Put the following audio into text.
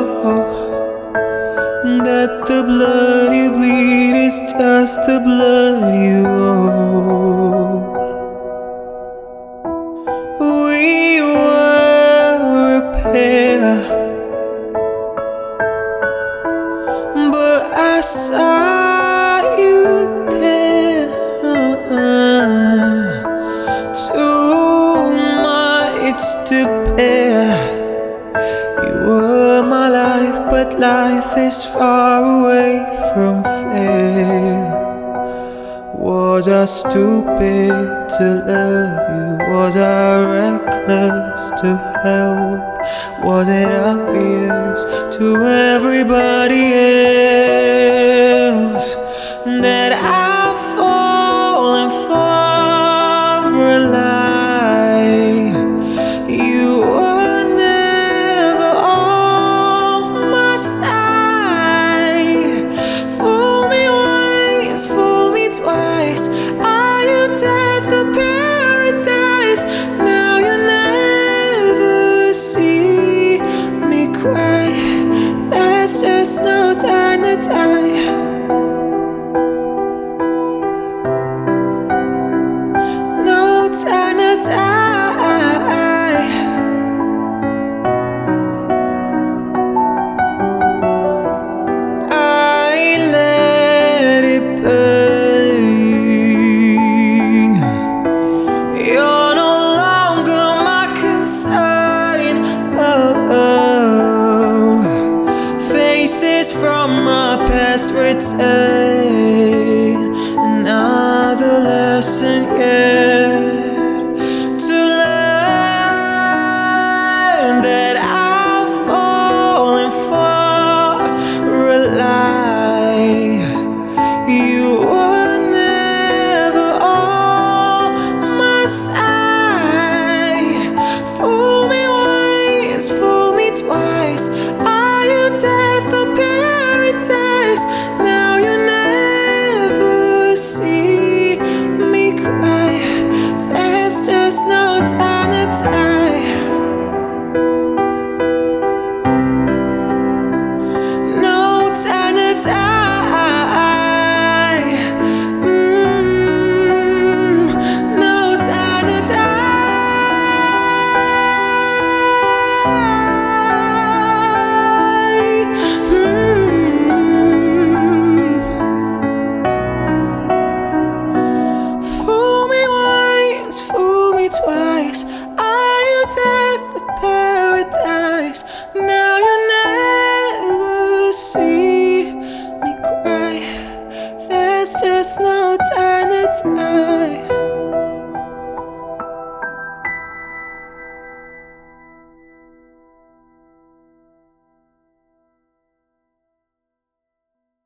that the blood you bleed is just the blood you owe. We were a pair, but I saw you there. Too much to bear. You were my life, but life is far away from fair. Was I stupid to love you? Was I reckless to help? Was it obvious to everybody else that I've fallen for a lie? You were never on my side. Fool me once, fool me twice. Are you dead for paradise? Now you never see me cry. There's just no time to die. No time to die. I let it burn. You're no longer my concern. Faces from my past return.